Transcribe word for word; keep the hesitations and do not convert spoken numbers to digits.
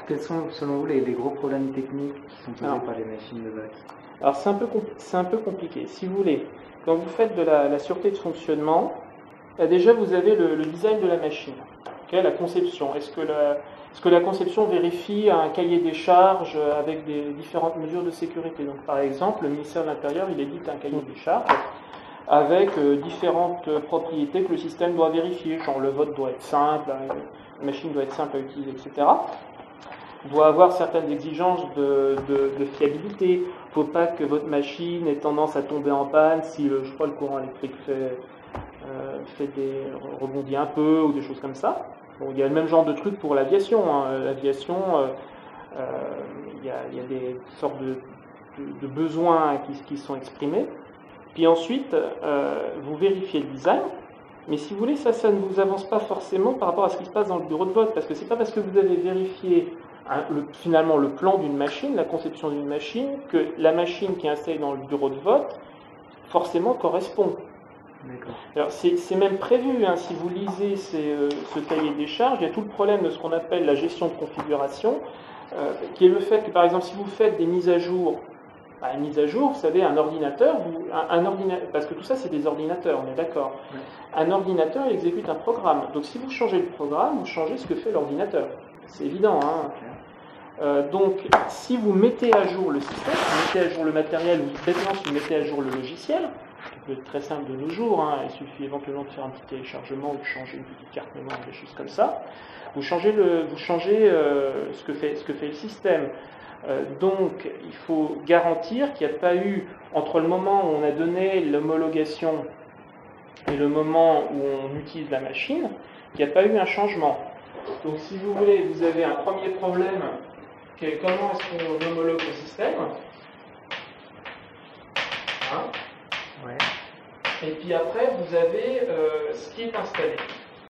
quels sont, selon vous, les, les gros problèmes techniques qui sont posés Alors, par les machines de bac? Alors c'est un, peu c'est un peu compliqué. Si vous voulez, quand vous faites de la, la sûreté de fonctionnement, là, déjà vous avez le, le design de la machine, okay, la conception. Est-ce que la, est-ce que la conception vérifie un cahier des charges avec des différentes mesures de sécurité? Donc par exemple, le ministère de l'Intérieur, il édite un cahier des charges avec euh, différentes propriétés que le système doit vérifier, genre le vote doit être simple, la machine doit être simple à utiliser, et cetera. Doit avoir certaines exigences de, de, de fiabilité. Il ne faut pas que votre machine ait tendance à tomber en panne si le, je crois, le courant électrique fait, euh, fait des, rebondit un peu ou des choses comme ça. Bon, il y a le même genre de truc pour l'aviation. Hein. L'aviation, euh, euh, il, y a, il y a des sortes de, de, de besoins qui, qui sont exprimés. Puis ensuite, euh, vous vérifiez le design. Mais si vous voulez, ça, ça ne vous avance pas forcément par rapport à ce qui se passe dans le bureau de vote. Parce que c'est pas parce que vous avez vérifié un, le, finalement le plan d'une machine, la conception d'une machine, que la machine qui est installée dans le bureau de vote forcément correspond. Alors c'est même prévu, hein, si vous lisez ces, euh, ce cahier des charges, il y a tout le problème de ce qu'on appelle la gestion de configuration, euh, qui est le fait que par exemple si vous faites des mises à jour, bah, une mise à jour, vous savez, un ordinateur, vous, un, un ordinateur, parce que tout ça c'est des ordinateurs, on est d'accord. Oui. Un ordinateur il exécute un programme, donc si vous changez le programme, vous changez ce que fait l'ordinateur. C'est évident, hein. Okay. Euh, donc si vous mettez à jour le système, vous mettez à jour le matériel, ou bêtement si vous mettez à jour le logiciel, qui peut être très simple de nos jours, hein, il suffit éventuellement de faire un petit téléchargement ou de changer une petite carte mémoire, des choses comme ça, vous changez, le, vous changez euh, ce, que fait, ce que fait le système. Euh, donc il faut garantir qu'il n'y a pas eu, entre le moment où on a donné l'homologation et le moment où on utilise la machine, qu'il n'y a pas eu un changement. Donc si vous voulez, vous avez un premier problème, qui est comment est-ce qu'on homologue le système, hein? Ouais. Et puis après, vous avez euh, ce qui est installé.